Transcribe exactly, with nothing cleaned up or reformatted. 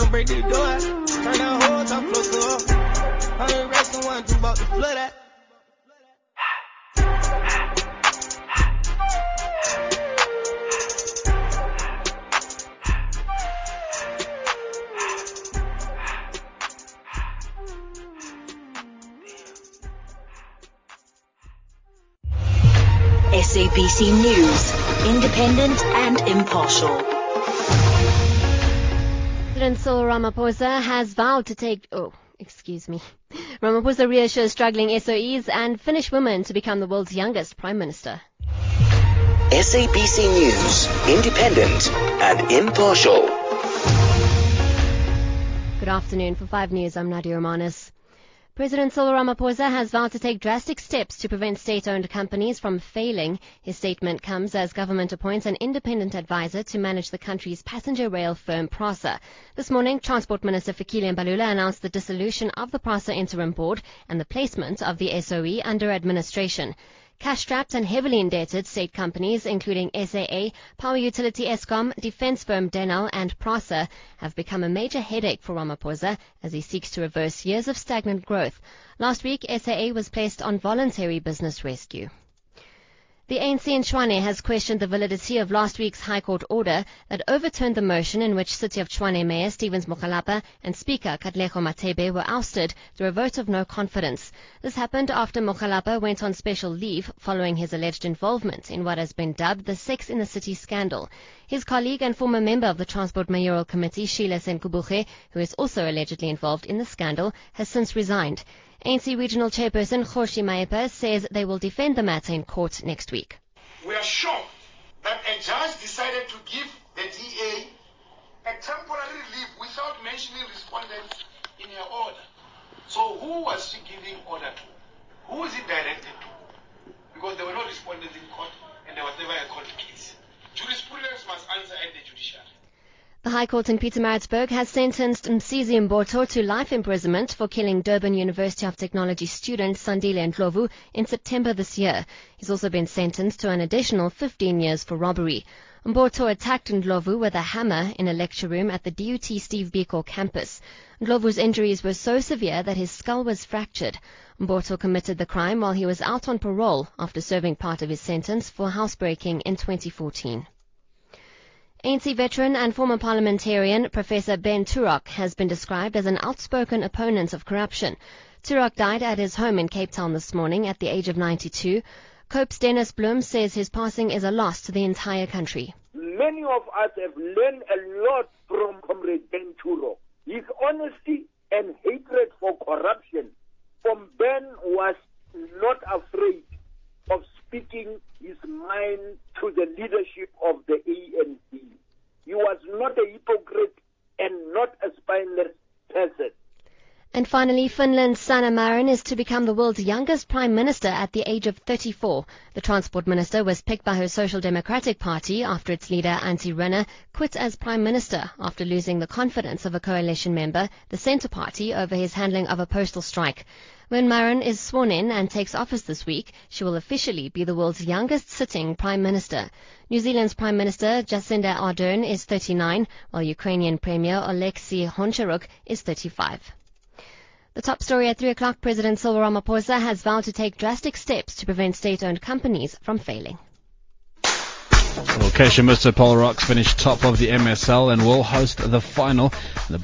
don't break the door. Turn that whole top close to her. Hundred racks and one, two about to flood that. S A B C News, independent and impartial. President Cyril Ramaphosa has vowed to take... Oh, excuse me. Ramaphosa reassures struggling S O Es and Finnish women to become the world's youngest Prime Minister. S A B C News, independent and impartial. Good afternoon. For five News, I'm Nadia Romanis. President Cyril Ramaphosa has vowed to take drastic steps to prevent state-owned companies from failing. His statement comes as government appoints an independent advisor to manage the country's passenger rail firm PRASA. This morning, Transport Minister Fikile Mbalula announced the dissolution of the PRASA interim board and the placement of the S O E under administration. Cash-strapped and heavily indebted state companies, including S A A, power utility Eskom, defence firm Denel and PRASA, have become a major headache for Ramaphosa as he seeks to reverse years of stagnant growth. Last week, S A A was placed on voluntary business rescue. The A N C in Tshwane has questioned the validity of last week's High Court order that overturned the motion in which City of Tshwane Mayor Stevens Mokgalapa and Speaker Katlego Mathebe were ousted through a vote of no confidence. This happened after Mokgalapa went on special leave following his alleged involvement in what has been dubbed the Sex in the City scandal. His colleague and former member of the Transport Mayoral Committee, Sheila Senkubuche, who is also allegedly involved in the scandal, has since resigned. A N C Regional Chairperson Khoshi Mayepa says they will defend the matter in court next week. We are shocked that a judge decided to give the D A a temporary relief without mentioning respondents in her order. So who was she giving order to? Who is it directed to? Because there were no respondents in court and there was never a court case. Jurisprudence must answer at the judiciary. The High Court in Pietermaritzburg has sentenced Msizi Mboto to life imprisonment for killing Durban University of Technology student Sandile Ndlovu in September this year. He's also been sentenced to an additional fifteen years for robbery. Mboto attacked Ndlovu with a hammer in a lecture room at the D U T Steve Biko campus. Ndlovu's injuries were so severe that his skull was fractured. Mboto committed the crime while he was out on parole after serving part of his sentence for housebreaking in twenty fourteen. A N C veteran and former parliamentarian Professor Ben Turok has been described as an outspoken opponent of corruption. Turok died at his home in Cape Town this morning at the age of ninety-two. COPE's Dennis Bloom says his passing is a loss to the entire country. Many of us have learned a lot from Comrade Ben Turok. His honesty and hatred for corruption. From Ben was not afraid of speaking his mind to the leadership of the A N C. He was not a hypocrite and not a spineless person. And finally, Finland's Sanna Marin is to become the world's youngest prime minister at the age of thirty-four. The transport minister was picked by her Social Democratic Party after its leader, Antti Rinne, quit as prime minister after losing the confidence of a coalition member, the Centre Party, over his handling of a postal strike. When Marin is sworn in and takes office this week, she will officially be the world's youngest sitting prime minister. New Zealand's Prime Minister Jacinda Ardern is thirty-nine, while Ukrainian Premier Oleksiy Honcharuk is thirty-five. The top story at three o'clock, President Cyril Ramaphosa has vowed to take drastic steps to prevent state-owned companies from failing. Well, Keisha Mister Paul Rocks finished top of the M S L and will host the final. The